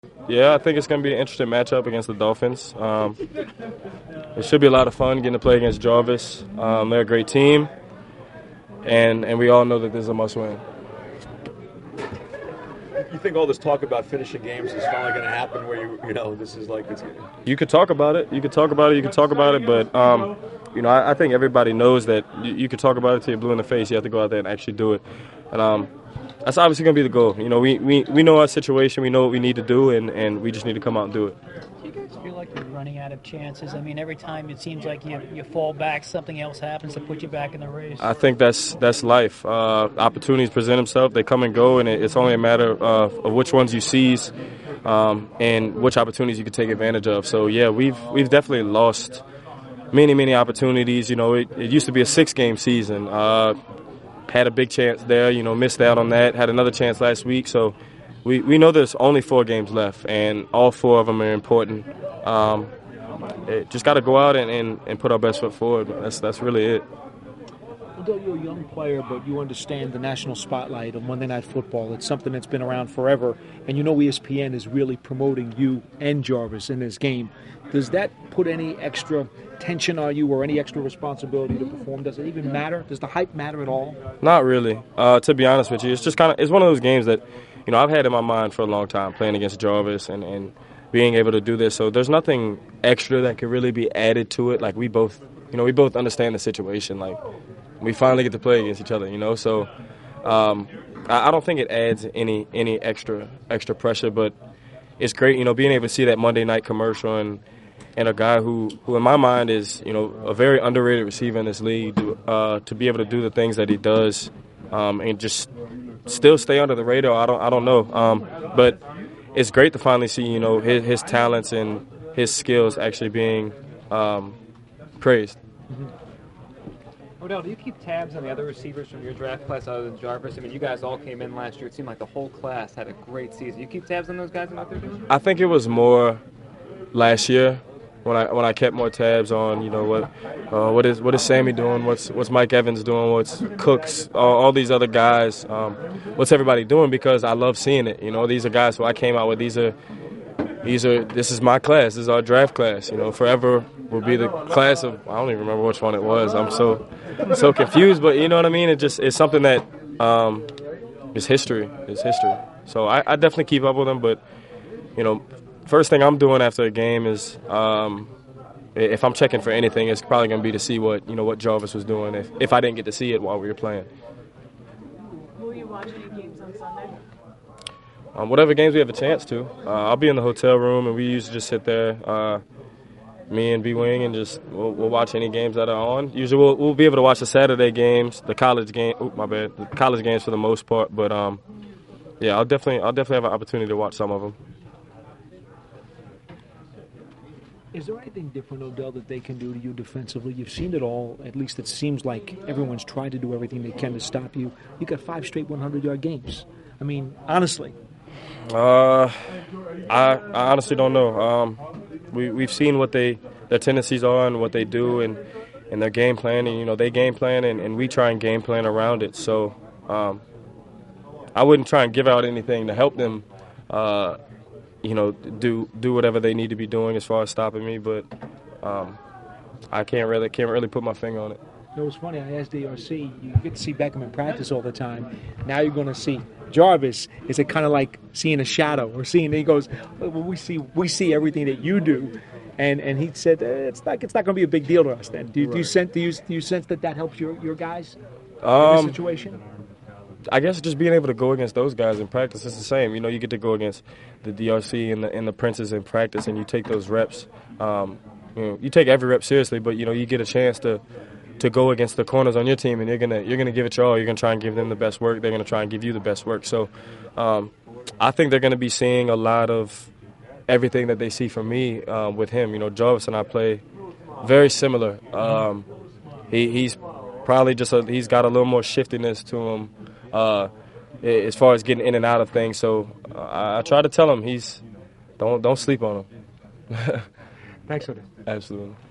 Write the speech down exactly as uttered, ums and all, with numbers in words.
Yeah, I think it's going to be an interesting matchup against the Dolphins. Um, it should be a lot of fun getting to play against Jarvis. Um, they're a great team, and and we all know that this is a must-win. You think all this talk about finishing games is finally going to happen where you you know this is like it's You could talk about it. You could talk about it. You could talk about it. But, um, you know, I, I think everybody knows that you, you could talk about it till you're blue in the face. You have to go out there and actually do it. And um, that's obviously going to be the goal. You know, we, we, we know our situation. We know what we need to do, and, and we just need to come out and do it. Do you guys feel like you're running out of chances? I mean, every time it seems like you, you fall back, something else happens to put you back in the race. I think that's that's life. Uh, opportunities present themselves. They come and go, and it, it's only a matter of, of which ones you seize um, and which opportunities you can take advantage of. So, yeah, we've we've definitely lost many, many opportunities. You know, it, it used to be a six-game season. Uh, had a big chance there, you know, missed out on that. Had another chance last week. So we, we know there's only four games left, and all four of them are important. Um, it, just got to go out and, and, and put our best foot forward. That's that's really it. Although you're a young player, but you understand the national spotlight on Monday Night Football. It's something that's been around forever, and you know E S P N is really promoting you and Jarvis in this game. Does that put any extra tension on you or any extra responsibility to perform? Does it even matter? Does the hype matter at all? Not really. Uh, to be honest with you, it's just kind of it's one of those games that, you know, I've had in my mind for a long time, playing against Jarvis and, and being able to do this. So there's nothing extra that could really be added to it. Like we both, you know, we both understand the situation. Like we finally get to play against each other, you know. So um, I, I don't think it adds any any extra extra pressure, but it's great, you know, being able to see that Monday night commercial and. And a guy who, who, in my mind, is you know a very underrated receiver in this league, uh, to be able to do the things that he does, um, and just still stay under the radar. I don't I don't know, um, but it's great to finally see you know his, his talents and his skills actually being um, praised. Mm-hmm. Odell, do you keep tabs on the other receivers from your draft class other than Jarvis? I mean, you guys all came in last year. It seemed like the whole class had a great season. You keep tabs on those guys and what they're doing? I think it was more last year. When I when I kept more tabs on, you know, what uh, what is what is Sammy doing? What's what's Mike Evans doing? What's Cooks? All, all these other guys. Um, what's everybody doing? Because I love seeing it. You know, these are guys who I came out with. These are these are this is my class. This is our draft class. You know, forever will be the class of. I don't even remember which one it was. I'm so so confused. But you know what I mean? It just it's something that um, is history. It's history. So I, I definitely keep up with them. But you know. First thing I'm doing after a game is, um, if I'm checking for anything, it's probably going to be to see what you know what Jarvis was doing. If if I didn't get to see it while we were playing. Will you watch any games on Sunday? Um, whatever games we have a chance to. Uh, I'll be in the hotel room, and we usually just sit there, uh, me and B Wing, and just we'll, we'll watch any games that are on. Usually we'll, we'll be able to watch the Saturday games, the college game. Oh, my bad, the college games for the most part. But um, yeah, I'll definitely I'll definitely have an opportunity to watch some of them. Is there anything different, Odell, that they can do to you defensively? You've seen it all. At least it seems like everyone's tried to do everything they can to stop you. You got five straight hundred-yard games. I mean, honestly. Uh, I, I honestly don't know. Um, we we've seen what they their tendencies are and what they do and, and their game plan. And you know, they game plan and, and we try and game plan around it. So um, I wouldn't try and give out anything to help them. Uh, you know, do do whatever they need to be doing as far as stopping me, but um, I can't really can't really put my finger on it. It was funny. I asked D R C, you get to see Beckham in practice all the time. Now you're going to see Jarvis. Is it kind of like seeing a shadow or seeing? He goes, well, we see we see everything that you do, and and he said eh, it's not it's not going to be a big deal to us. Then do, right. do you sense do you, do you sense that that helps your your guys um, in this situation? I guess just being able to go against those guys in practice is the same. You know, you get to go against the D R C and the and the Princes in practice, and you take those reps. Um, you know, you take every rep seriously, but you know, you get a chance to to go against the corners on your team, and you're gonna you're gonna give it your all. You're gonna try and give them the best work. They're gonna try and give you the best work. So, um, I think they're gonna be seeing a lot of everything that they see from me uh, with him. You know, Jarvis and I play very similar. Um, he, he's probably just a, he's got a little more shiftiness to him. Uh, as far as getting in and out of things, so uh, I, I try to tell him he's don't don't sleep on him. Thanks for that. Absolutely.